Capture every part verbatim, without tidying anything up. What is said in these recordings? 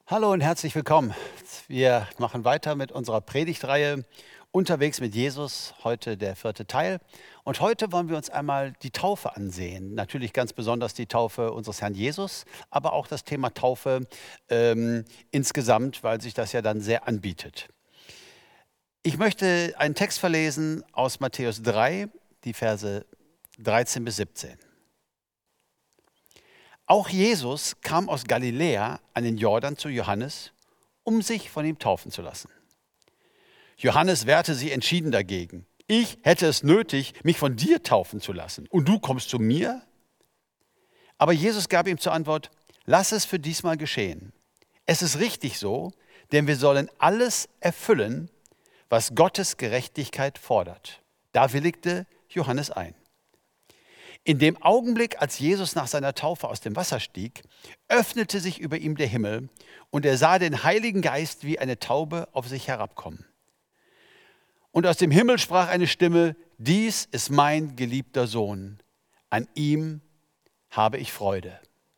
Hallo und herzlich willkommen. Wir machen weiter mit unserer Predigtreihe Unterwegs mit Jesus, heute der vierte Teil. Und heute wollen wir uns einmal die Taufe ansehen. Natürlich ganz besonders die Taufe unseres Herrn Jesus, aber auch das Thema Taufe ähm, insgesamt, weil sich das ja dann sehr anbietet. Ich möchte einen Text verlesen aus Matthäus drei, die Verse dreizehn bis siebzehn. Auch Jesus kam aus Galiläa an den Jordan zu Johannes, um sich von ihm taufen zu lassen. Johannes wehrte sich entschieden dagegen. Ich hätte es nötig, mich von dir taufen zu lassen. Und du kommst zu mir? Aber Jesus gab ihm zur Antwort, lass es für diesmal geschehen. Es ist richtig so, denn wir sollen alles erfüllen, was Gottes Gerechtigkeit fordert. Da willigte Johannes ein. In dem Augenblick, als Jesus nach seiner Taufe aus dem Wasser stieg, öffnete sich über ihm der Himmel und er sah den Heiligen Geist wie eine Taube auf sich herabkommen. Und aus dem Himmel sprach eine Stimme, dies ist mein geliebter Sohn, an ihm habe ich Freude.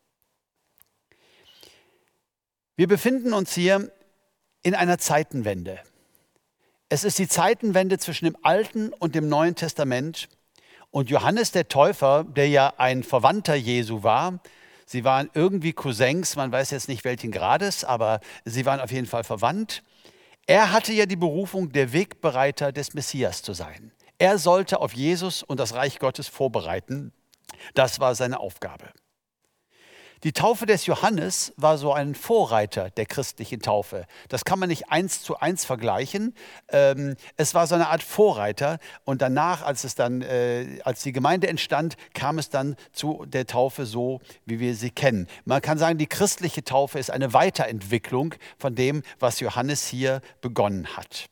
Wir befinden uns hier in einer Zeitenwende. Es ist die Zeitenwende zwischen dem Alten und dem Neuen Testament. Und Johannes der Täufer, der ja ein Verwandter Jesu war, sie waren irgendwie Cousins, man weiß jetzt nicht welchen Grades, aber sie waren auf jeden Fall verwandt. Er hatte ja die Berufung, der Wegbereiter des Messias zu sein. Er sollte auf Jesus und das Reich Gottes vorbereiten. Das war seine Aufgabe. Die Taufe des Johannes war so ein Vorreiter der christlichen Taufe. Das kann man nicht eins zu eins vergleichen. Ähm, es war so eine Art Vorreiter und danach, als es dann, äh, als die Gemeinde entstand, kam es dann zu der Taufe so, wie wir sie kennen. Man kann sagen, die christliche Taufe ist eine Weiterentwicklung von dem, was Johannes hier begonnen hat.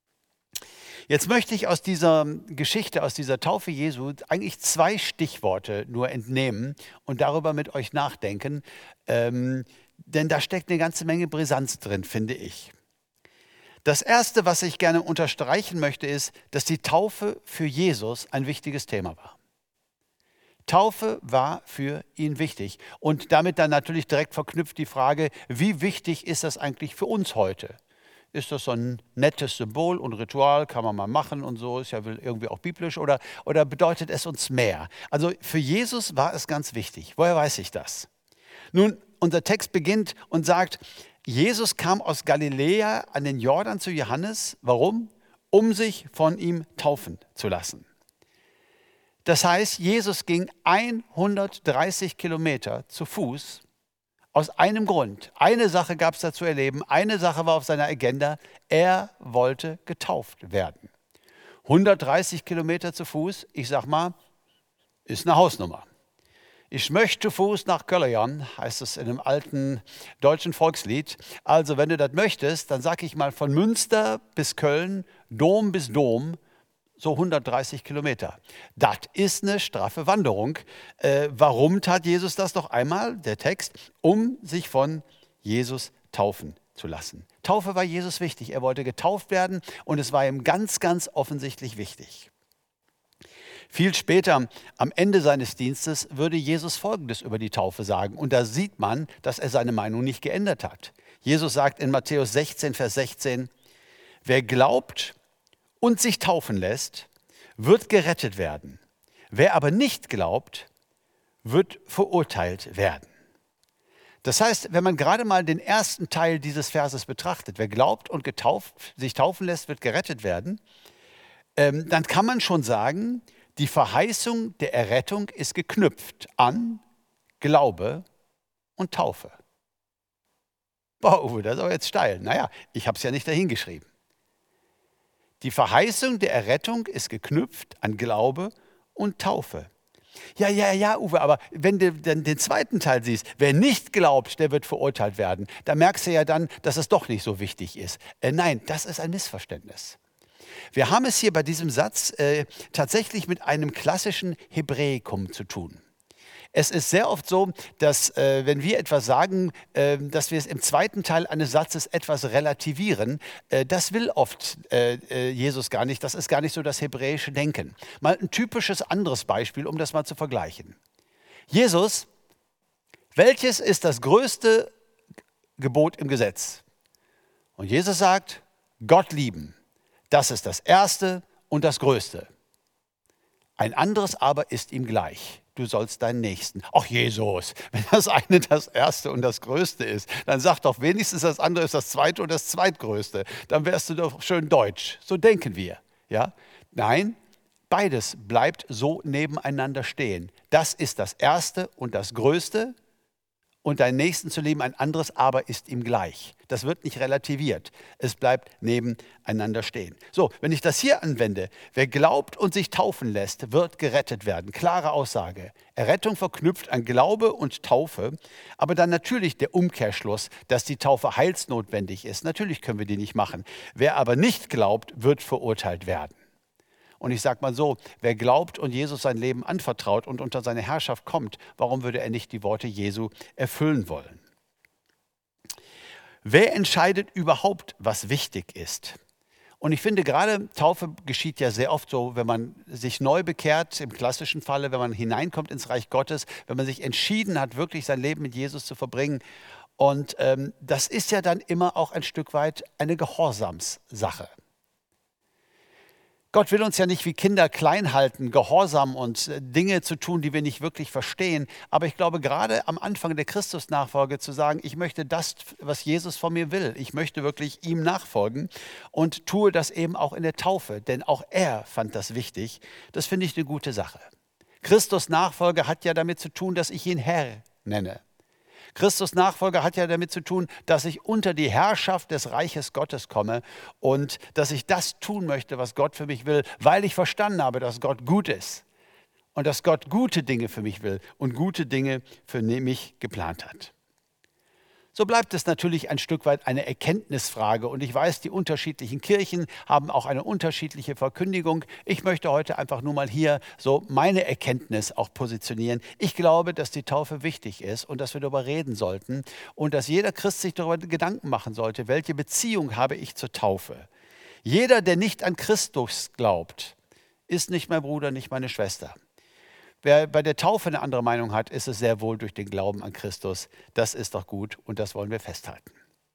Jetzt möchte ich aus dieser Geschichte, aus dieser Taufe Jesu eigentlich zwei Stichworte nur entnehmen und darüber mit euch nachdenken, ähm, denn da steckt eine ganze Menge Brisanz drin, finde ich. Das Erste, was ich gerne unterstreichen möchte, ist, dass die Taufe für Jesus ein wichtiges Thema war. Taufe war für ihn wichtig und damit dann natürlich direkt verknüpft die Frage, wie wichtig ist das eigentlich für uns heute? Ist das so ein nettes Symbol und Ritual, kann man mal machen und so, ist ja irgendwie auch biblisch, oder, oder bedeutet es uns mehr? Also für Jesus war es ganz wichtig. Woher weiß ich das? Nun, unser Text beginnt und sagt, Jesus kam aus Galiläa an den Jordan zu Johannes. Warum? Um sich von ihm taufen zu lassen. Das heißt, Jesus ging hundertdreißig Kilometer zu Fuß. Aus einem Grund. Eine Sache gab es da zu erleben, eine Sache war auf seiner Agenda, er wollte getauft werden. hundertdreißig Kilometer zu Fuß, ich sag mal, ist eine Hausnummer. Ich möchte Fuß nach Köln, heißt es in einem alten deutschen Volkslied. Also wenn du das möchtest, dann sag ich mal von Münster bis Köln, Dom bis Dom, so hundertdreißig Kilometer. Das ist eine straffe Wanderung. Äh, warum tat Jesus das noch einmal? Der Text, um sich von Jesus taufen zu lassen. Taufe war Jesus wichtig. Er wollte getauft werden und es war ihm ganz, ganz offensichtlich wichtig. Viel später, am Ende seines Dienstes, würde Jesus Folgendes über die Taufe sagen. Und da sieht man, dass er seine Meinung nicht geändert hat. Jesus sagt in Matthäus sechzehn, Vers sechzehn, wer glaubt und sich taufen lässt, wird gerettet werden. Wer aber nicht glaubt, wird verurteilt werden. Das heißt, wenn man gerade mal den ersten Teil dieses Verses betrachtet, wer glaubt und getauft, sich taufen lässt, wird gerettet werden, ähm, dann kann man schon sagen, die Verheißung der Errettung ist geknüpft an Glaube und Taufe. Boah, Uwe, das ist aber jetzt steil. Naja, ich habe es ja nicht dahingeschrieben. Die Verheißung der Errettung ist geknüpft an Glaube und Taufe. Ja, ja, ja, Uwe, aber wenn du dann den zweiten Teil siehst, wer nicht glaubt, der wird verurteilt werden, da merkst du ja dann, dass es doch nicht so wichtig ist. Äh, nein, das ist ein Missverständnis. Wir haben es hier bei diesem Satz äh, tatsächlich mit einem klassischen Hebräikum zu tun. Es ist sehr oft so, dass äh, wenn wir etwas sagen, äh, dass wir es im zweiten Teil eines Satzes etwas relativieren, äh, das will oft äh, äh, Jesus gar nicht. Das ist gar nicht so das hebräische Denken. Mal ein typisches anderes Beispiel, um das mal zu vergleichen. Jesus, welches ist das größte Gebot im Gesetz. Und Jesus sagt, Gott lieben, das ist das Erste und das Größte. Ein anderes aber ist ihm gleich. Du sollst deinen Nächsten. Ach Jesus, wenn das eine das Erste und das Größte ist, dann sag doch wenigstens, das andere ist das Zweite und das Zweitgrößte. Dann wärst du doch schön deutsch. So denken wir. Ja? Nein, beides bleibt so nebeneinander stehen. Das ist das Erste und das Größte. Und deinen Nächsten zu lieben, ein anderes aber ist ihm gleich. Das wird nicht relativiert. Es bleibt nebeneinander stehen. So, wenn ich das hier anwende, wer glaubt und sich taufen lässt, wird gerettet werden. Klare Aussage. Errettung verknüpft an Glaube und Taufe, aber dann natürlich der Umkehrschluss, dass die Taufe heilsnotwendig ist. Natürlich können wir die nicht machen. Wer aber nicht glaubt, wird verurteilt werden. Und ich sage mal so, wer glaubt und Jesus sein Leben anvertraut und unter seine Herrschaft kommt, warum würde er nicht die Worte Jesu erfüllen wollen? Wer entscheidet überhaupt, was wichtig ist? Und ich finde, gerade Taufe geschieht ja sehr oft so, wenn man sich neu bekehrt, im klassischen Falle, wenn man hineinkommt ins Reich Gottes, wenn man sich entschieden hat, wirklich sein Leben mit Jesus zu verbringen. Und ähm, das ist ja dann immer auch ein Stück weit eine Gehorsamssache. Gott will uns ja nicht wie Kinder klein halten, gehorsam und Dinge zu tun, die wir nicht wirklich verstehen. Aber ich glaube, gerade am Anfang der Christusnachfolge zu sagen, ich möchte das, was Jesus von mir will. Ich möchte wirklich ihm nachfolgen und tue das eben auch in der Taufe. Denn auch er fand das wichtig. Das finde ich eine gute Sache. Christusnachfolge hat ja damit zu tun, dass ich ihn Herr nenne. Christus Nachfolger hat ja damit zu tun, dass ich unter die Herrschaft des Reiches Gottes komme und dass ich das tun möchte, was Gott für mich will, weil ich verstanden habe, dass Gott gut ist und dass Gott gute Dinge für mich will und gute Dinge für mich geplant hat. So bleibt es natürlich ein Stück weit eine Erkenntnisfrage und ich weiß, die unterschiedlichen Kirchen haben auch eine unterschiedliche Verkündigung. Ich möchte heute einfach nur mal hier so meine Erkenntnis auch positionieren. Ich glaube, dass die Taufe wichtig ist und dass wir darüber reden sollten und dass jeder Christ sich darüber Gedanken machen sollte, welche Beziehung habe ich zur Taufe. Jeder, der nicht an Christus glaubt, ist nicht mein Bruder, nicht meine Schwester. Wer bei der Taufe eine andere Meinung hat, ist es sehr wohl durch den Glauben an Christus. Das ist doch gut und das wollen wir festhalten.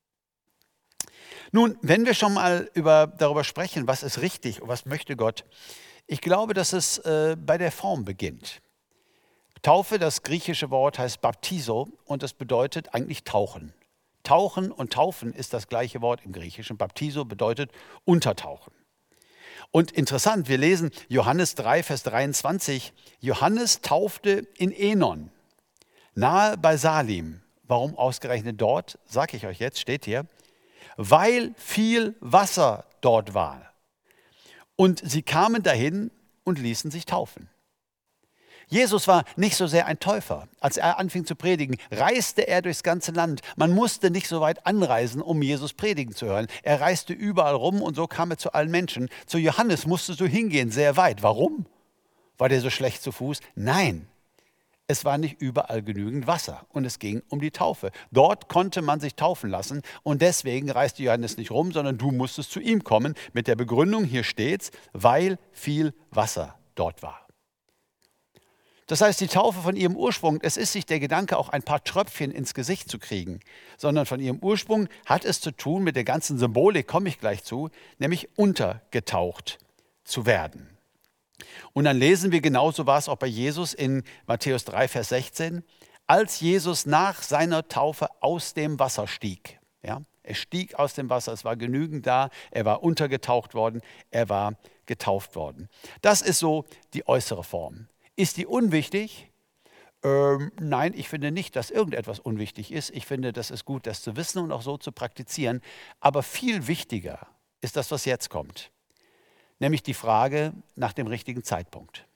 Nun, wenn wir schon mal über, darüber sprechen, was ist richtig und was möchte Gott, ich glaube, dass es äh, bei der Form beginnt. Taufe, das griechische Wort heißt Baptizo und das bedeutet eigentlich tauchen. Tauchen und taufen ist das gleiche Wort im Griechischen. Baptizo bedeutet untertauchen. Und interessant, wir lesen Johannes drei, Vers dreiundzwanzig. Johannes taufte in Enon, nahe bei Salim. Warum ausgerechnet dort? Sag ich euch jetzt, steht hier. Weil viel Wasser dort war. Und sie kamen dahin und ließen sich taufen. Jesus war nicht so sehr ein Täufer. Als er anfing zu predigen, reiste er durchs ganze Land. Man musste nicht so weit anreisen, um Jesus predigen zu hören. Er reiste überall rum und so kam er zu allen Menschen. Zu Johannes musstest du hingehen, sehr weit. Warum? War der so schlecht zu Fuß? Nein, es war nicht überall genügend Wasser und es ging um die Taufe. Dort konnte man sich taufen lassen und deswegen reiste Johannes nicht rum, sondern du musstest zu ihm kommen mit der Begründung, hier steht's, weil viel Wasser dort war. Das heißt, die Taufe von ihrem Ursprung, es ist nicht der Gedanke, auch ein paar Tröpfchen ins Gesicht zu kriegen, sondern von ihrem Ursprung hat es zu tun mit der ganzen Symbolik, komme ich gleich zu, nämlich untergetaucht zu werden. Und dann lesen wir, genauso war es auch bei Jesus in Matthäus drei, Vers sechzehn, als Jesus nach seiner Taufe aus dem Wasser stieg. Ja, er stieg aus dem Wasser, es war genügend da, er war untergetaucht worden, er war getauft worden. Das ist so die äußere Form. Ist die unwichtig? Ähm, nein, ich finde nicht, dass irgendetwas unwichtig ist. Ich finde, das ist gut, das zu wissen und auch so zu praktizieren. Aber viel wichtiger ist das, was jetzt kommt. Nämlich die Frage nach dem richtigen Zeitpunkt.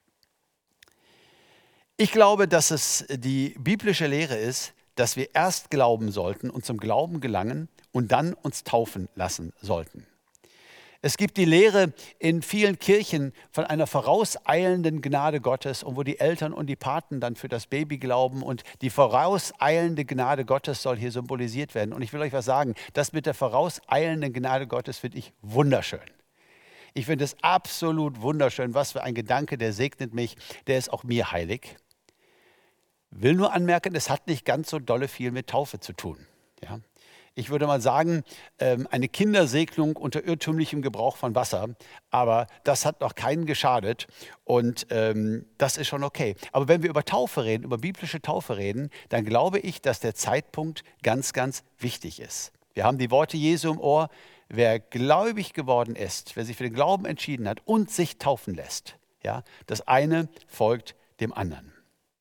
Ich glaube, dass es die biblische Lehre ist, dass wir erst glauben sollten und zum Glauben gelangen und dann uns taufen lassen sollten. Es gibt die Lehre in vielen Kirchen von einer vorauseilenden Gnade Gottes und wo die Eltern und die Paten dann für das Baby glauben und die vorauseilende Gnade Gottes soll hier symbolisiert werden. Und ich will euch was sagen, das mit der vorauseilenden Gnade Gottes finde ich wunderschön. Ich finde es absolut wunderschön, was für ein Gedanke, der segnet mich, der ist auch mir heilig. Will nur anmerken, es hat nicht ganz so dolle viel mit Taufe zu tun. Ja? Ich würde mal sagen, ähm, eine Kindersegnung unter irrtümlichem Gebrauch von Wasser, aber das hat noch keinen geschadet und ähm, das ist schon okay. Aber wenn wir über Taufe reden, über biblische Taufe reden, dann glaube ich, dass der Zeitpunkt ganz, ganz wichtig ist. Wir haben die Worte Jesu im Ohr: Wer gläubig geworden ist, wer sich für den Glauben entschieden hat und sich taufen lässt, ja, das eine folgt dem anderen.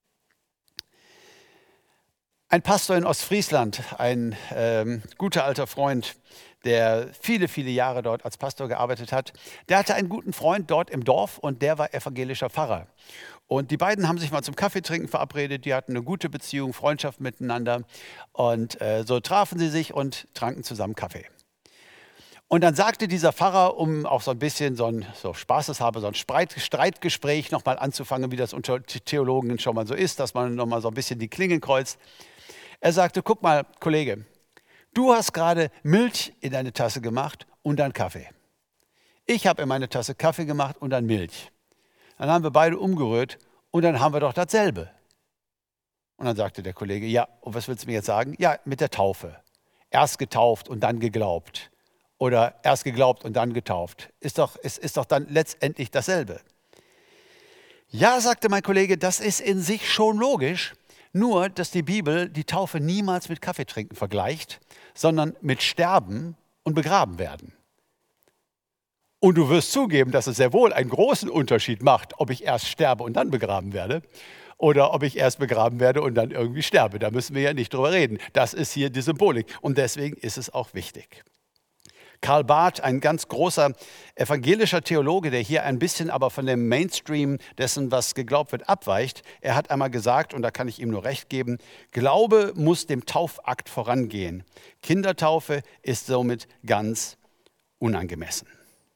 Ein Pastor in Ostfriesland, ein ähm, guter alter Freund, der viele, viele Jahre dort als Pastor gearbeitet hat, der hatte einen guten Freund dort im Dorf und der war evangelischer Pfarrer. Und die beiden haben sich mal zum Kaffeetrinken verabredet, die hatten eine gute Beziehung, Freundschaft miteinander und äh, so trafen sie sich und tranken zusammen Kaffee. Und dann sagte dieser Pfarrer, um auch so ein bisschen so ein so spaßeshalber, so ein Streit, Streitgespräch nochmal anzufangen, wie das unter Theologen schon mal so ist, dass man nochmal so ein bisschen die Klingen kreuzt. Er sagte: Guck mal, Kollege, du hast gerade Milch in deine Tasse gemacht und dann Kaffee. Ich habe in meine Tasse Kaffee gemacht und dann Milch. Dann haben wir beide umgerührt und dann haben wir doch dasselbe. Und dann sagte der Kollege: Ja, und was willst du mir jetzt sagen? Ja, mit der Taufe. Erst getauft und dann geglaubt. Oder erst geglaubt und dann getauft. Ist doch, ist, ist doch dann letztendlich dasselbe. Ja, sagte mein Kollege, das ist in sich schon logisch. Nur, dass die Bibel die Taufe niemals mit Kaffeetrinken vergleicht, sondern mit Sterben und Begraben werden. Und du wirst zugeben, dass es sehr wohl einen großen Unterschied macht, ob ich erst sterbe und dann begraben werde oder ob ich erst begraben werde und dann irgendwie sterbe. Da müssen wir ja nicht drüber reden. Das ist hier die Symbolik und deswegen ist es auch wichtig. Karl Barth, ein ganz großer evangelischer Theologe, der hier ein bisschen aber von dem Mainstream dessen, was geglaubt wird, abweicht. Er hat einmal gesagt, und da kann ich ihm nur recht geben: Glaube muss dem Taufakt vorangehen. Kindertaufe ist somit ganz unangemessen.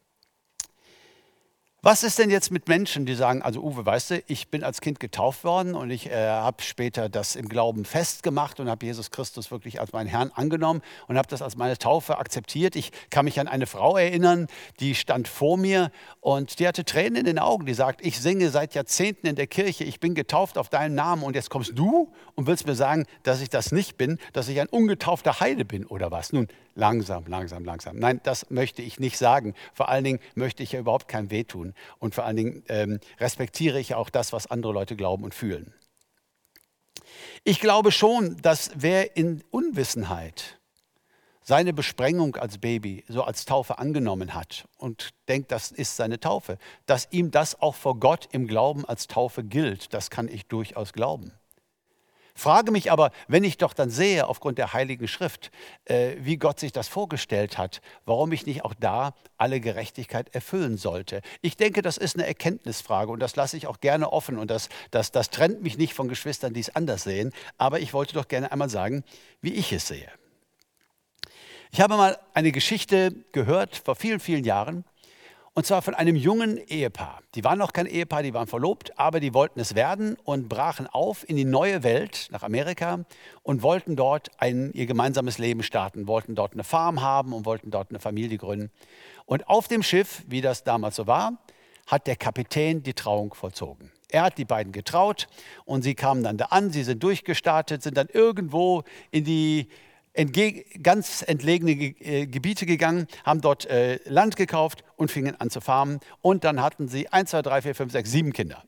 Was ist denn jetzt mit Menschen, die sagen, also Uwe, weißt du, ich bin als Kind getauft worden und ich äh, habe später das im Glauben festgemacht und habe Jesus Christus wirklich als meinen Herrn angenommen und habe das als meine Taufe akzeptiert. Ich kann mich an eine Frau erinnern, die stand vor mir und die hatte Tränen in den Augen. Die sagt: Ich singe seit Jahrzehnten in der Kirche, ich bin getauft auf deinen Namen und jetzt kommst du und willst mir sagen, dass ich das nicht bin, dass ich ein ungetaufter Heide bin oder was? Nun, langsam, langsam, langsam. Nein, das möchte ich nicht sagen. Vor allen Dingen möchte ich ja überhaupt kein Weh tun. Und vor allen Dingen ähm, respektiere ich auch das, was andere Leute glauben und fühlen. Ich glaube schon, dass wer in Unwissenheit seine Besprengung als Baby so als Taufe angenommen hat und denkt, das ist seine Taufe, dass ihm das auch vor Gott im Glauben als Taufe gilt, das kann ich durchaus glauben. Frage mich aber, wenn ich doch dann sehe, aufgrund der Heiligen Schrift, äh, wie Gott sich das vorgestellt hat, warum ich nicht auch da alle Gerechtigkeit erfüllen sollte. Ich denke, das ist eine Erkenntnisfrage und das lasse ich auch gerne offen und das, das, das trennt mich nicht von Geschwistern, die es anders sehen. Aber ich wollte doch gerne einmal sagen, wie ich es sehe. Ich habe mal eine Geschichte gehört vor vielen, vielen Jahren. Und zwar von einem jungen Ehepaar. Die waren noch kein Ehepaar, die waren verlobt, aber die wollten es werden und brachen auf in die neue Welt nach Amerika und wollten dort ein, ihr gemeinsames Leben starten, wollten dort eine Farm haben und wollten dort eine Familie gründen. Und auf dem Schiff, wie das damals so war, hat der Kapitän die Trauung vollzogen. Er hat die beiden getraut und sie kamen dann da an, sie sind durchgestartet, sind dann irgendwo in die Entge- ganz entlegene Ge- äh, Gebiete gegangen, haben dort äh, Land gekauft und fingen an zu farmen. Und dann hatten sie eins, zwei, drei, vier, fünf, sechs, sieben Kinder.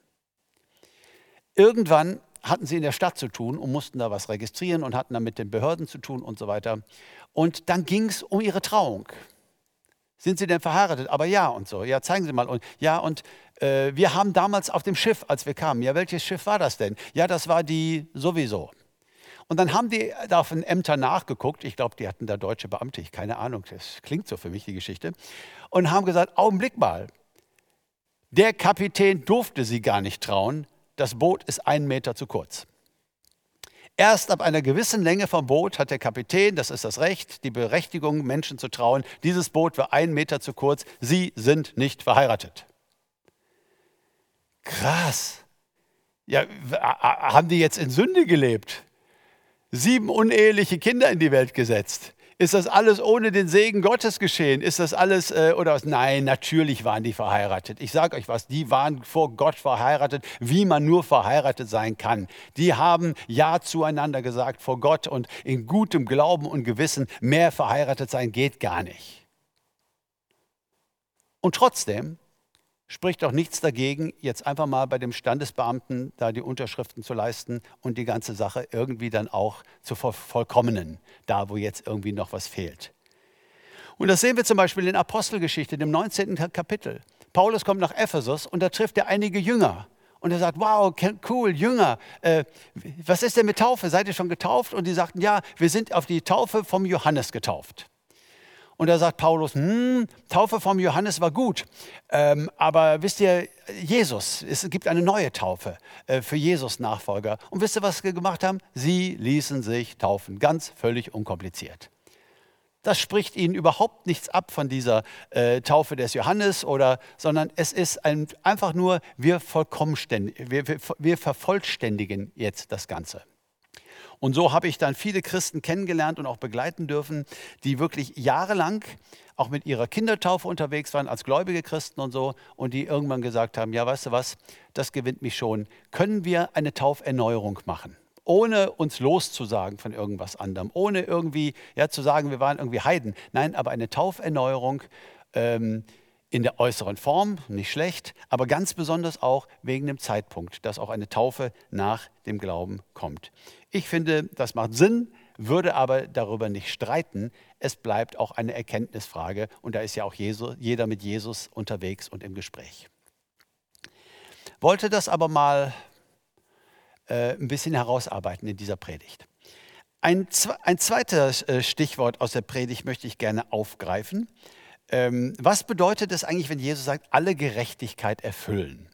Irgendwann hatten sie in der Stadt zu tun und mussten da was registrieren und hatten dann mit den Behörden zu tun und so weiter. Und dann ging es um ihre Trauung. Sind Sie denn verheiratet? Aber ja und so. Ja, zeigen Sie mal. Und ja, und äh, wir haben damals auf dem Schiff, als wir kamen, ja, welches Schiff war das denn? Ja, das war die sowieso. Und dann haben die da auf den Ämtern nachgeguckt, ich glaube, die hatten da deutsche Beamte, ich keine Ahnung, das klingt so für mich, die Geschichte, und haben gesagt, Augenblick mal, der Kapitän durfte sie gar nicht trauen, das Boot ist einen Meter zu kurz. Erst ab einer gewissen Länge vom Boot hat der Kapitän, das ist das Recht, die Berechtigung, Menschen zu trauen, dieses Boot war einen Meter zu kurz, sie sind nicht verheiratet. Krass. Ja, haben die jetzt in Sünde gelebt? Sieben uneheliche Kinder in die Welt gesetzt. Ist das alles ohne den Segen Gottes geschehen? Ist das alles, äh, oder was? Nein, natürlich waren die verheiratet. Ich sage euch was, die waren vor Gott verheiratet, wie man nur verheiratet sein kann. Die haben Ja zueinander gesagt vor Gott und in gutem Glauben und Gewissen, mehr verheiratet sein geht gar nicht. Und trotzdem spricht doch nichts dagegen, jetzt einfach mal bei dem Standesbeamten da die Unterschriften zu leisten und die ganze Sache irgendwie dann auch zu vervollkommnen, da wo jetzt irgendwie noch was fehlt. Und das sehen wir zum Beispiel in Apostelgeschichte, dem neunzehnten Kapitel. Paulus kommt nach Ephesus und da trifft er einige Jünger. Und er sagt, wow, cool, Jünger, äh, was ist denn mit Taufe? Seid ihr schon getauft? Und die sagten, ja, wir sind auf die Taufe vom Johannes getauft. Und da sagt Paulus, hm, Taufe vom Johannes war gut, ähm, aber wisst ihr, Jesus, es gibt eine neue Taufe äh, für Jesus-Nachfolger. Und wisst ihr, was sie gemacht haben? Sie ließen sich taufen, ganz völlig unkompliziert. Das spricht ihnen überhaupt nichts ab von dieser äh, Taufe des Johannes, oder, sondern es ist ein, einfach nur, wir, wir, wir, wir vervollständigen jetzt das Ganze. Und so habe ich dann viele Christen kennengelernt und auch begleiten dürfen, die wirklich jahrelang auch mit ihrer Kindertaufe unterwegs waren, als gläubige Christen und so, und die irgendwann gesagt haben, ja, weißt du was, das gewinnt mich schon. Können wir eine Tauferneuerung machen? Ohne uns loszusagen von irgendwas anderem, ohne irgendwie ja, zu sagen, wir waren irgendwie Heiden. Nein, aber eine Tauferneuerung ähm, in der äußeren Form, nicht schlecht, aber ganz besonders auch wegen dem Zeitpunkt, dass auch eine Taufe nach dem Glauben kommt. Ich finde, das macht Sinn, würde aber darüber nicht streiten. Es bleibt auch eine Erkenntnisfrage und da ist ja auch Jesus, jeder mit Jesus unterwegs und im Gespräch. Wollte das aber mal äh, ein bisschen herausarbeiten in dieser Predigt. Ein, ein zweites äh, Stichwort aus der Predigt möchte ich gerne aufgreifen. Ähm, was bedeutet es eigentlich, wenn Jesus sagt, alle Gerechtigkeit erfüllen?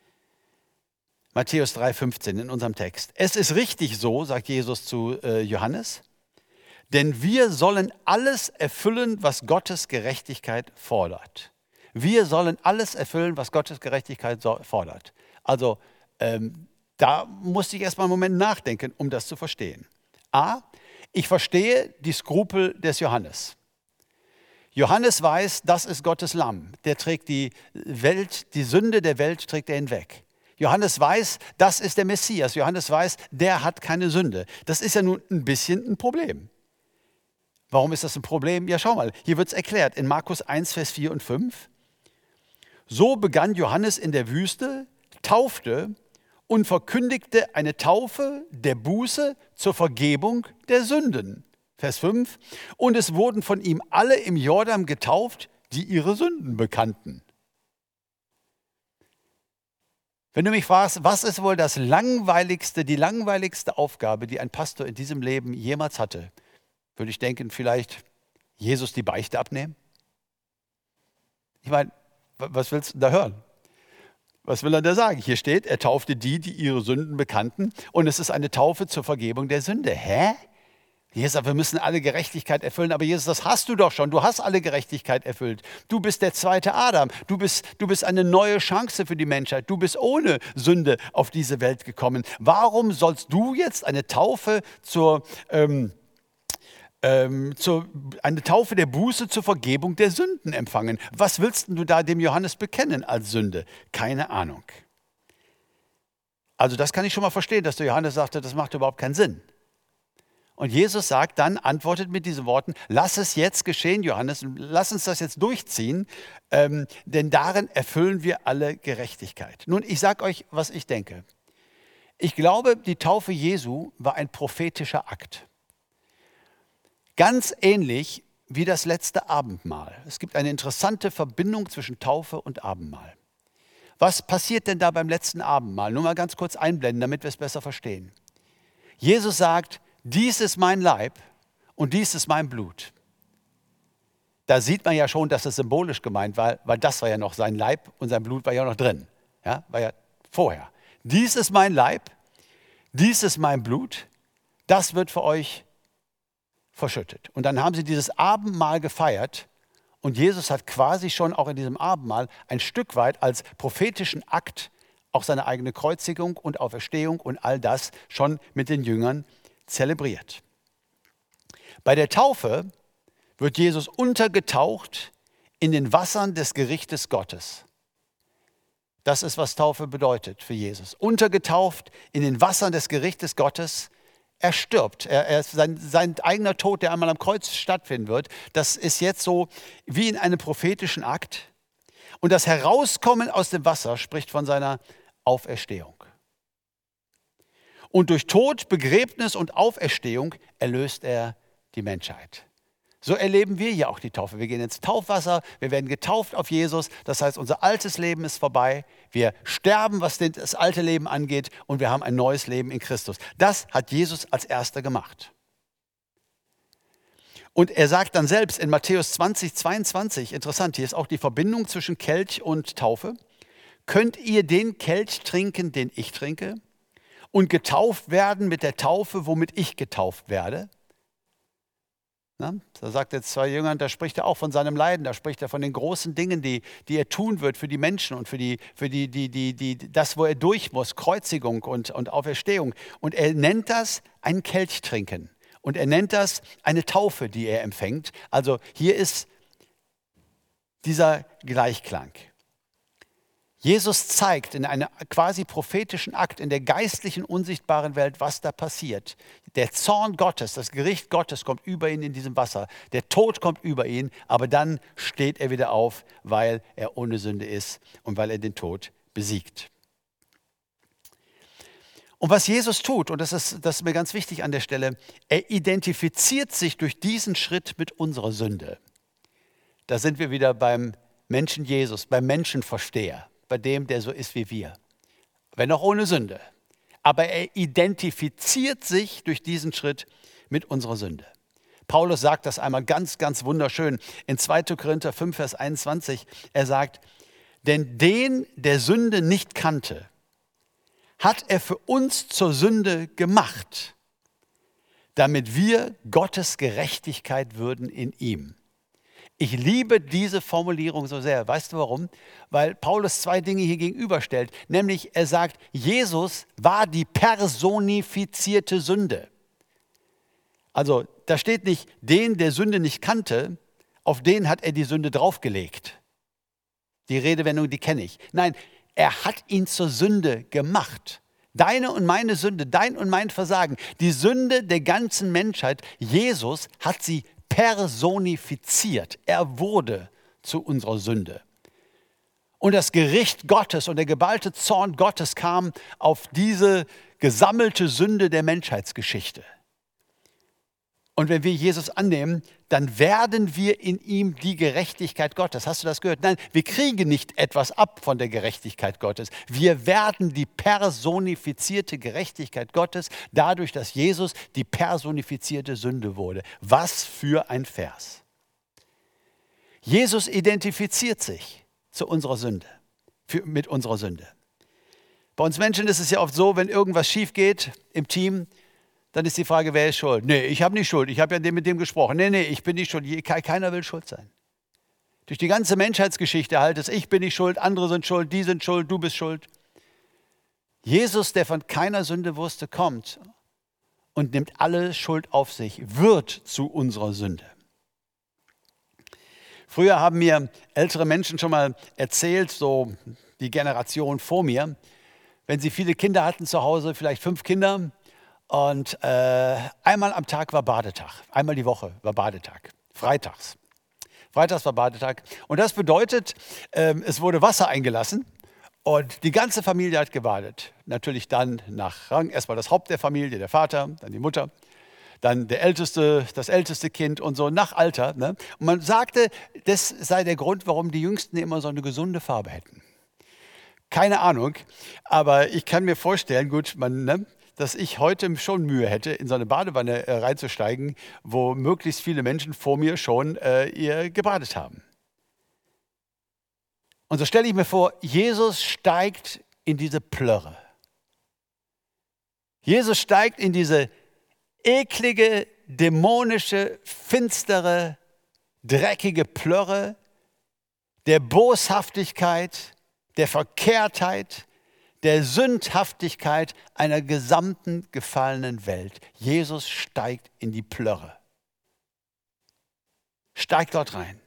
Matthäus drei fünfzehn in unserem Text. Es ist richtig so, sagt Jesus zu äh, Johannes, denn wir sollen alles erfüllen, was Gottes Gerechtigkeit fordert. Wir sollen alles erfüllen, was Gottes Gerechtigkeit so, fordert. Also ähm, da musste ich erstmal einen Moment nachdenken, um das zu verstehen. A, ich verstehe die Skrupel des Johannes. Johannes weiß, das ist Gottes Lamm. Der trägt die Welt, die Sünde der Welt trägt er hinweg. Johannes weiß, das ist der Messias. Johannes weiß, der hat keine Sünde. Das ist ja nun ein bisschen ein Problem. Warum ist das ein Problem? Ja, schau mal, hier wird es erklärt in Markus eins, Vers vier und fünf. So begann Johannes in der Wüste, taufte und verkündigte eine Taufe der Buße zur Vergebung der Sünden. Vers fünf. Und es wurden von ihm alle im Jordan getauft, die ihre Sünden bekannten. Wenn du mich fragst, was ist wohl das langweiligste, die langweiligste Aufgabe, die ein Pastor in diesem Leben jemals hatte, würde ich denken, vielleicht Jesus die Beichte abnehmen? Ich meine, was willst du da hören? Was will er da sagen? Hier steht, er taufte die, die ihre Sünden bekannten, und es ist eine Taufe zur Vergebung der Sünde. Hä? Jesus sagt, wir müssen alle Gerechtigkeit erfüllen, aber Jesus, das hast du doch schon. Du hast alle Gerechtigkeit erfüllt. Du bist der zweite Adam. Du bist, du bist eine neue Chance für die Menschheit. Du bist ohne Sünde auf diese Welt gekommen. Warum sollst du jetzt eine Taufe zur, ähm, ähm, zur, eine Taufe der Buße zur Vergebung der Sünden empfangen? Was willst du da dem Johannes bekennen als Sünde? Keine Ahnung. Also das kann ich schon mal verstehen, dass der Johannes sagte, das macht überhaupt keinen Sinn. Und Jesus sagt dann, antwortet mit diesen Worten, lass es jetzt geschehen, Johannes, lass uns das jetzt durchziehen, ähm, denn darin erfüllen wir alle Gerechtigkeit. Nun, ich sage euch, was ich denke. Ich glaube, die Taufe Jesu war ein prophetischer Akt. Ganz ähnlich wie das letzte Abendmahl. Es gibt eine interessante Verbindung zwischen Taufe und Abendmahl. Was passiert denn da beim letzten Abendmahl? Nur mal ganz kurz einblenden, damit wir es besser verstehen. Jesus sagt, dies ist mein Leib und dies ist mein Blut. Da sieht man ja schon, dass es symbolisch gemeint war, weil das war ja noch sein Leib und sein Blut war ja noch drin. Ja, war ja vorher. Dies ist mein Leib, dies ist mein Blut, das wird für euch verschüttet. Und dann haben sie dieses Abendmahl gefeiert und Jesus hat quasi schon auch in diesem Abendmahl ein Stück weit als prophetischen Akt auch seine eigene Kreuzigung und Auferstehung und all das schon mit den Jüngern zelebriert. Bei der Taufe wird Jesus untergetaucht in den Wassern des Gerichtes Gottes. Das ist, was Taufe bedeutet für Jesus. Untergetaucht in den Wassern des Gerichtes Gottes. Er stirbt. Er, er, sein, sein eigener Tod, der einmal am Kreuz stattfinden wird, das ist jetzt so wie in einem prophetischen Akt. Und das Herauskommen aus dem Wasser spricht von seiner Auferstehung. Und durch Tod, Begräbnis und Auferstehung erlöst er die Menschheit. So erleben wir ja auch die Taufe. Wir gehen ins Taufwasser, wir werden getauft auf Jesus. Das heißt, unser altes Leben ist vorbei. Wir sterben, was das alte Leben angeht, und wir haben ein neues Leben in Christus. Das hat Jesus als Erster gemacht. Und er sagt dann selbst in Matthäus zwanzig, zweiundzwanzig, interessant, hier ist auch die Verbindung zwischen Kelch und Taufe. Könnt ihr den Kelch trinken, den ich trinke, und getauft werden mit der Taufe, womit ich getauft werde? Na, da sagt er zwei Jüngern, da spricht er auch von seinem Leiden, da spricht er von den großen Dingen, die, die er tun wird für die Menschen und für, die, für die, die, die, die, das, wo er durch muss, Kreuzigung und, und Auferstehung. Und er nennt das ein Kelch trinken. Und er nennt das eine Taufe, die er empfängt. Also hier ist dieser Gleichklang. Jesus zeigt in einem quasi prophetischen Akt in der geistlichen, unsichtbaren Welt, was da passiert. Der Zorn Gottes, das Gericht Gottes kommt über ihn in diesem Wasser. Der Tod kommt über ihn, aber dann steht er wieder auf, weil er ohne Sünde ist und weil er den Tod besiegt. Und was Jesus tut, und das ist, das ist mir ganz wichtig an der Stelle, er identifiziert sich durch diesen Schritt mit unserer Sünde. Da sind wir wieder beim Menschen Jesus, beim Menschenversteher, bei dem, der so ist wie wir, wenn auch ohne Sünde. Aber er identifiziert sich durch diesen Schritt mit unserer Sünde. Paulus sagt das einmal ganz, ganz wunderschön in zweiter Korinther fünf, Vers einundzwanzig. Er sagt, denn den, der Sünde nicht kannte, hat er für uns zur Sünde gemacht, damit wir Gottes Gerechtigkeit würden in ihm. Ich liebe diese Formulierung so sehr. Weißt du warum? Weil Paulus zwei Dinge hier gegenüberstellt. Nämlich er sagt, Jesus war die personifizierte Sünde. Also da steht nicht, den, der Sünde nicht kannte, auf den hat er die Sünde draufgelegt. Die Redewendung, die kenne ich. Nein, er hat ihn zur Sünde gemacht. Deine und meine Sünde, dein und mein Versagen, die Sünde der ganzen Menschheit, Jesus hat sie personifiziert. Er wurde zu unserer Sünde. Und das Gericht Gottes und der geballte Zorn Gottes kam auf diese gesammelte Sünde der Menschheitsgeschichte. Und wenn wir Jesus annehmen, dann werden wir in ihm die Gerechtigkeit Gottes. Hast du das gehört? Nein, wir kriegen nicht etwas ab von der Gerechtigkeit Gottes. Wir werden die personifizierte Gerechtigkeit Gottes, dadurch, dass Jesus die personifizierte Sünde wurde. Was für ein Vers. Jesus identifiziert sich zu unserer Sünde, für, mit unserer Sünde. Bei uns Menschen ist es ja oft so, wenn irgendwas schief geht im Team, dann ist die Frage, wer ist schuld? Nee, ich habe nicht Schuld. Ich habe ja mit dem gesprochen. Nee, nee, ich bin nicht schuld. Keiner will schuld sein. Durch die ganze Menschheitsgeschichte halt es, ich bin nicht schuld, andere sind schuld, die sind schuld, du bist schuld. Jesus, der von keiner Sünde wusste, kommt und nimmt alle Schuld auf sich, wird zu unserer Sünde. Früher haben mir ältere Menschen schon mal erzählt, so die Generation vor mir, wenn sie viele Kinder hatten zu Hause, vielleicht fünf Kinder, und äh, einmal am Tag war Badetag, einmal die Woche war Badetag, freitags. Freitags war Badetag und das bedeutet, äh, es wurde Wasser eingelassen und die ganze Familie hat gebadet. Natürlich dann nach Rang, erstmal das Haupt der Familie, der Vater, dann die Mutter, dann der älteste, das älteste Kind und so nach Alter. Ne? Und man sagte, das sei der Grund, warum die Jüngsten immer so eine gesunde Farbe hätten. Keine Ahnung, aber ich kann mir vorstellen, gut, man... Ne? dass ich heute schon Mühe hätte, in so eine Badewanne äh, reinzusteigen, wo möglichst viele Menschen vor mir schon äh, ihr gebadet haben. Und so stelle ich mir vor, Jesus steigt in diese Plörre. Jesus steigt in diese eklige, dämonische, finstere, dreckige Plörre der Boshaftigkeit, der Verkehrtheit, der Sündhaftigkeit einer gesamten gefallenen Welt. Jesus steigt in die Plörre. steigt dort rein,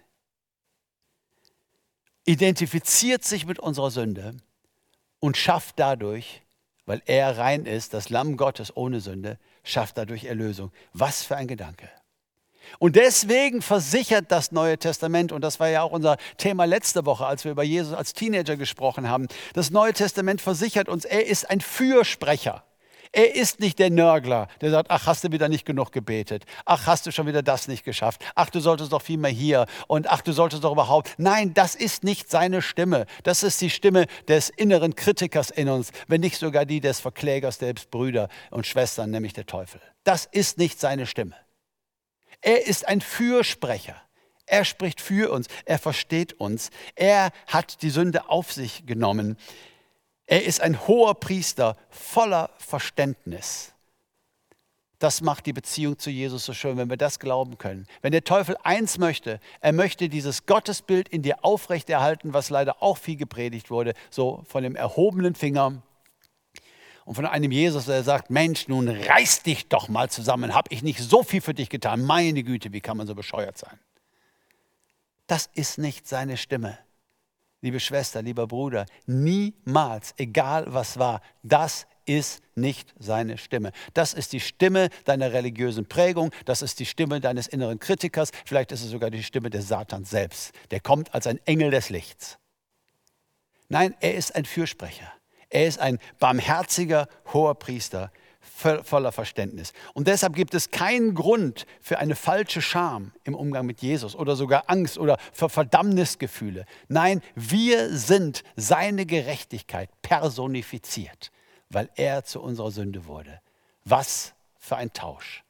identifiziert sich mit unserer Sünde und schafft dadurch, weil er rein ist, das Lamm Gottes ohne Sünde, schafft dadurch Erlösung. Was für ein Gedanke. Und deswegen versichert das Neue Testament, und das war ja auch unser Thema letzte Woche, als wir über Jesus als Teenager gesprochen haben, das Neue Testament versichert uns, er ist ein Fürsprecher. Er ist nicht der Nörgler, der sagt, ach, hast du wieder nicht genug gebetet, ach, hast du schon wieder das nicht geschafft, ach, du solltest doch viel mehr hier und ach, du solltest doch überhaupt. Nein, das ist nicht seine Stimme. Das ist die Stimme des inneren Kritikers in uns, wenn nicht sogar die des Verklägers, selbst Brüder und Schwestern, nämlich der Teufel. Das ist nicht seine Stimme. Er ist ein Fürsprecher. Er spricht für uns, er versteht uns, er hat die Sünde auf sich genommen. Er ist ein hoher Priester voller Verständnis. Das macht die Beziehung zu Jesus so schön, wenn wir das glauben können. Wenn der Teufel eins möchte, er möchte dieses Gottesbild in dir aufrechterhalten, was leider auch viel gepredigt wurde, so von dem erhobenen Finger und von einem Jesus, der sagt, Mensch, nun reiß dich doch mal zusammen, habe ich nicht so viel für dich getan? Meine Güte, wie kann man so bescheuert sein? Das ist nicht seine Stimme. Liebe Schwester, lieber Bruder, niemals, egal was war, das ist nicht seine Stimme. Das ist die Stimme deiner religiösen Prägung, das ist die Stimme deines inneren Kritikers, vielleicht ist es sogar die Stimme des Satans selbst. Der kommt als ein Engel des Lichts. Nein, er ist ein Fürsprecher. Er ist ein barmherziger, hoher Priester, voller Verständnis. Und deshalb gibt es keinen Grund für eine falsche Scham im Umgang mit Jesus oder sogar Angst oder für Verdammnisgefühle. Nein, wir sind seine Gerechtigkeit personifiziert, weil er zu unserer Sünde wurde. Was für ein Tausch.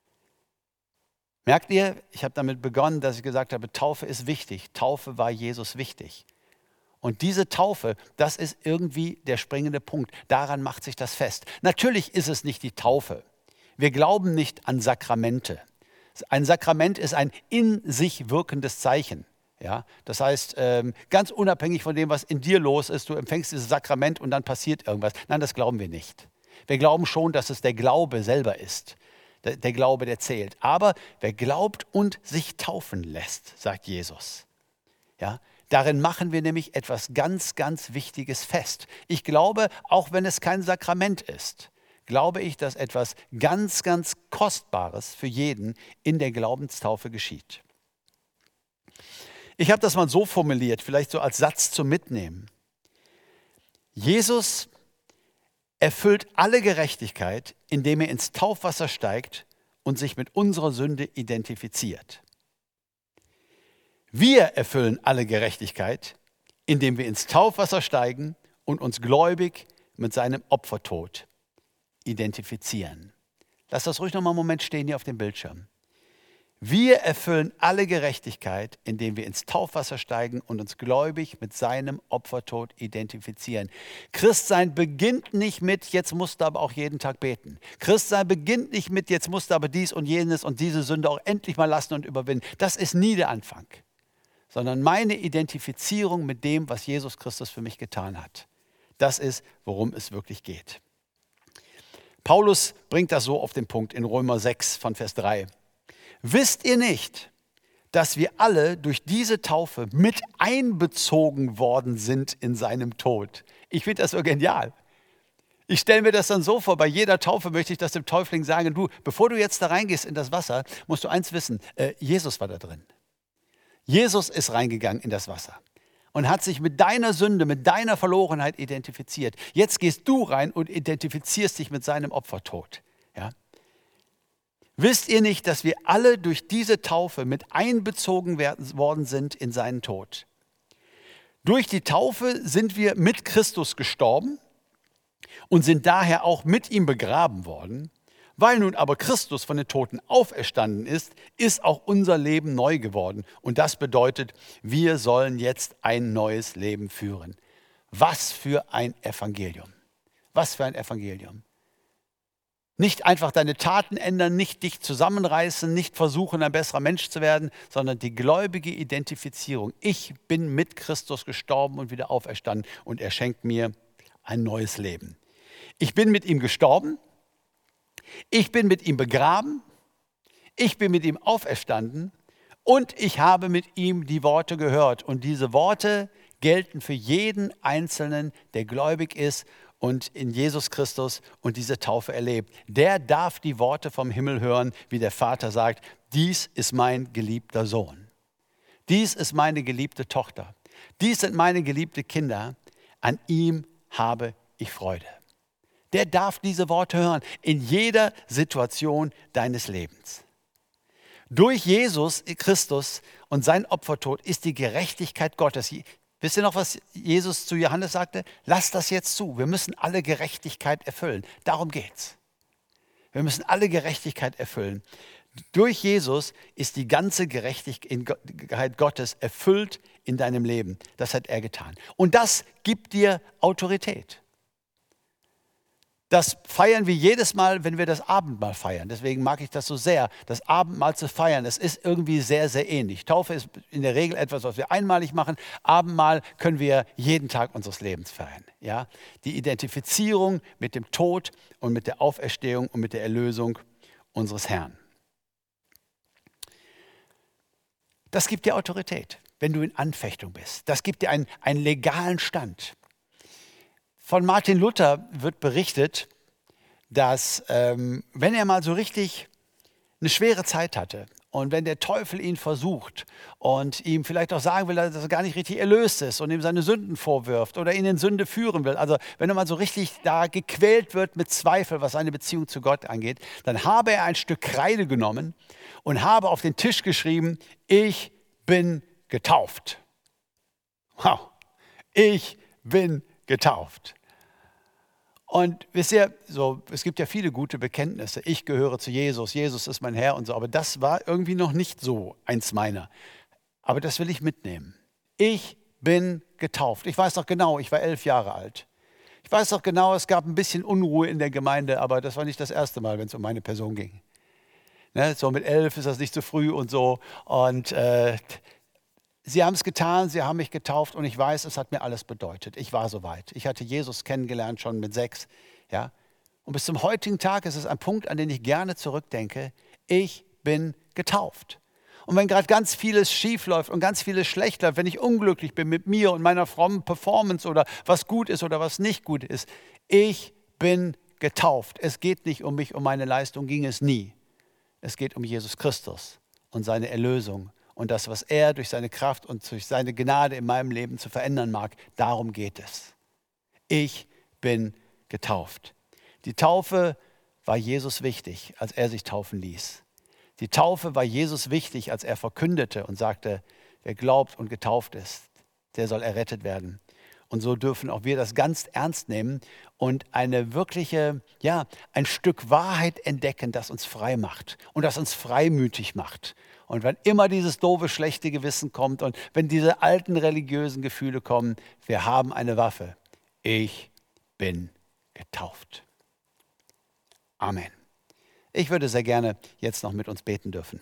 Merkt ihr, ich habe damit begonnen, dass ich gesagt habe, Taufe ist wichtig. Taufe war Jesus wichtig. Und diese Taufe, das ist irgendwie der springende Punkt. Daran macht sich das fest. Natürlich ist es nicht die Taufe. Wir glauben nicht an Sakramente. Ein Sakrament ist ein in sich wirkendes Zeichen. Ja? Das heißt, ähm, ganz unabhängig von dem, was in dir los ist, du empfängst dieses Sakrament und dann passiert irgendwas. Nein, das glauben wir nicht. Wir glauben schon, dass es der Glaube selber ist. Der, der Glaube, der zählt. Aber wer glaubt und sich taufen lässt, sagt Jesus, ja, darin machen wir nämlich etwas ganz, ganz Wichtiges fest. Ich glaube, auch wenn es kein Sakrament ist, glaube ich, dass etwas ganz, ganz Kostbares für jeden in der Glaubenstaufe geschieht. Ich habe das mal so formuliert, vielleicht so als Satz zum Mitnehmen. Jesus erfüllt alle Gerechtigkeit, indem er ins Taufwasser steigt und sich mit unserer Sünde identifiziert. Wir erfüllen alle Gerechtigkeit, indem wir ins Taufwasser steigen und uns gläubig mit seinem Opfertod identifizieren. Lass das ruhig noch mal einen Moment stehen hier auf dem Bildschirm. Wir erfüllen alle Gerechtigkeit, indem wir ins Taufwasser steigen und uns gläubig mit seinem Opfertod identifizieren. Christsein beginnt nicht mit, jetzt musst du aber auch jeden Tag beten. Christsein beginnt nicht mit, jetzt musst du aber dies und jenes und diese Sünde auch endlich mal lassen und überwinden. Das ist nie der Anfang, sondern meine Identifizierung mit dem, was Jesus Christus für mich getan hat. Das ist, worum es wirklich geht. Paulus bringt das so auf den Punkt in Römer sechs von Vers drei. Wisst ihr nicht, dass wir alle durch diese Taufe mit einbezogen worden sind in seinem Tod? Ich finde das so genial. Ich stelle mir das dann so vor, bei jeder Taufe möchte ich das dem Täufling sagen, du, bevor du jetzt da reingehst in das Wasser, musst du eins wissen, äh, Jesus war da drin. Jesus ist reingegangen in das Wasser und hat sich mit deiner Sünde, mit deiner Verlorenheit identifiziert. Jetzt gehst du rein und identifizierst dich mit seinem Opfertod. Ja? Wisst ihr nicht, dass wir alle durch diese Taufe mit einbezogen werden, worden sind in seinen Tod? Durch die Taufe sind wir mit Christus gestorben und sind daher auch mit ihm begraben worden. Weil nun aber Christus von den Toten auferstanden ist, ist auch unser Leben neu geworden. Und das bedeutet, wir sollen jetzt ein neues Leben führen. Was für ein Evangelium. Was für ein Evangelium. Nicht einfach deine Taten ändern, nicht dich zusammenreißen, nicht versuchen, ein besserer Mensch zu werden, sondern die gläubige Identifizierung. Ich bin mit Christus gestorben und wieder auferstanden und er schenkt mir ein neues Leben. Ich bin mit ihm gestorben, ich bin mit ihm begraben, ich bin mit ihm auferstanden Und ich habe mit ihm die Worte gehört. Und diese Worte gelten für jeden Einzelnen, der gläubig ist und in Jesus Christus und diese Taufe erlebt. Der darf die Worte vom Himmel hören, wie der Vater sagt, dies ist mein geliebter Sohn. Dies ist meine geliebte Tochter. Dies sind meine geliebten Kinder. An ihm habe ich Freude. Der darf diese Worte hören in jeder Situation deines Lebens. Durch Jesus Christus und sein Opfertod ist die Gerechtigkeit Gottes. Wisst ihr noch, was Jesus zu Johannes sagte? Lass das jetzt zu. Wir müssen alle Gerechtigkeit erfüllen. Darum geht's. Wir müssen alle Gerechtigkeit erfüllen. Durch Jesus ist die ganze Gerechtigkeit Gottes erfüllt in deinem Leben. Das hat er getan. Und das gibt dir Autorität. Das feiern wir jedes Mal, wenn wir das Abendmahl feiern. Deswegen mag ich das so sehr, das Abendmahl zu feiern. Es ist irgendwie sehr, sehr ähnlich. Taufe ist in der Regel etwas, was wir einmalig machen. Abendmahl können wir jeden Tag unseres Lebens feiern. Ja? Die Identifizierung mit dem Tod und mit der Auferstehung und mit der Erlösung unseres Herrn. Das gibt dir Autorität, wenn du in Anfechtung bist. Das gibt dir einen, einen legalen Stand. Von Martin Luther wird berichtet, dass ähm, wenn er mal so richtig eine schwere Zeit hatte und wenn der Teufel ihn versucht und ihm vielleicht auch sagen will, dass er gar nicht richtig erlöst ist und ihm seine Sünden vorwirft oder ihn in Sünde führen will, also wenn er mal so richtig da gequält wird mit Zweifel, was seine Beziehung zu Gott angeht, dann habe er ein Stück Kreide genommen und habe auf den Tisch geschrieben, ich bin getauft. Wow, ich bin getauft. Und wisst ihr, so, es gibt ja viele gute Bekenntnisse. Ich gehöre zu Jesus, Jesus ist mein Herr und so. Aber das war irgendwie noch nicht so eins meiner. Aber das will ich mitnehmen. Ich bin getauft. Ich weiß noch genau, ich war elf Jahre alt. Ich weiß noch genau, es gab ein bisschen Unruhe in der Gemeinde, aber das war nicht das erste Mal, wenn es um meine Person ging. Ne, so mit elf ist das nicht zu früh und so. Und äh, sie haben es getan, sie haben mich getauft und ich weiß, es hat mir alles bedeutet. Ich war soweit. Ich hatte Jesus kennengelernt schon mit sechs. Ja? Und bis zum heutigen Tag ist es ein Punkt, an den ich gerne zurückdenke. Ich bin getauft. Und wenn gerade ganz vieles schief läuft und ganz vieles schlecht läuft, wenn ich unglücklich bin mit mir und meiner frommen Performance oder was gut ist oder was nicht gut ist, ich bin getauft. Es geht nicht um mich, um meine Leistung ging es nie. Es geht um Jesus Christus und seine Erlösung und das, was er durch seine Kraft und durch seine Gnade in meinem Leben zu verändern mag. Darum geht es. Ich bin getauft. Die Taufe war Jesus wichtig, als er sich taufen ließ. Die Taufe war Jesus wichtig, als er verkündete und sagte, wer glaubt und getauft ist, der soll errettet werden. Und so dürfen auch wir das ganz ernst nehmen und eine wirkliche, ja, ein Stück Wahrheit entdecken, das uns frei macht und das uns freimütig macht. Und wenn immer dieses doofe, schlechte Gewissen kommt und wenn diese alten religiösen Gefühle kommen, wir haben eine Waffe. Ich bin getauft. Amen. Ich würde sehr gerne jetzt noch mit uns beten dürfen.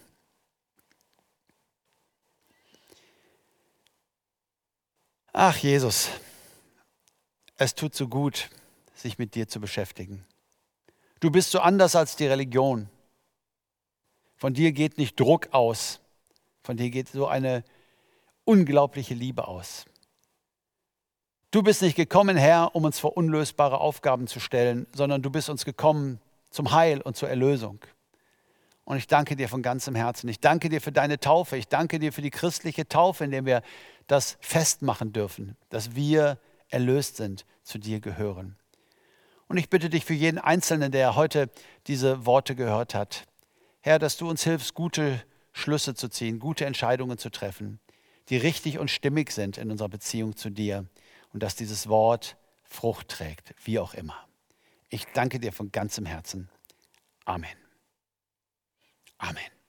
Ach Jesus, es tut so gut, sich mit dir zu beschäftigen. Du bist so anders als die Religion. Von dir geht nicht Druck aus, von dir geht so eine unglaubliche Liebe aus. Du bist nicht gekommen, Herr, um uns vor unlösbare Aufgaben zu stellen, sondern du bist uns gekommen zum Heil und zur Erlösung. Und ich danke dir von ganzem Herzen. Ich danke dir für deine Taufe. Ich danke dir für die christliche Taufe, in der wir das festmachen dürfen, dass wir erlöst sind, zu dir gehören. Und ich bitte dich für jeden Einzelnen, der heute diese Worte gehört hat, Herr, dass du uns hilfst, gute Schlüsse zu ziehen, gute Entscheidungen zu treffen, die richtig und stimmig sind in unserer Beziehung zu dir und dass dieses Wort Frucht trägt, wie auch immer. Ich danke dir von ganzem Herzen. Amen. Amen.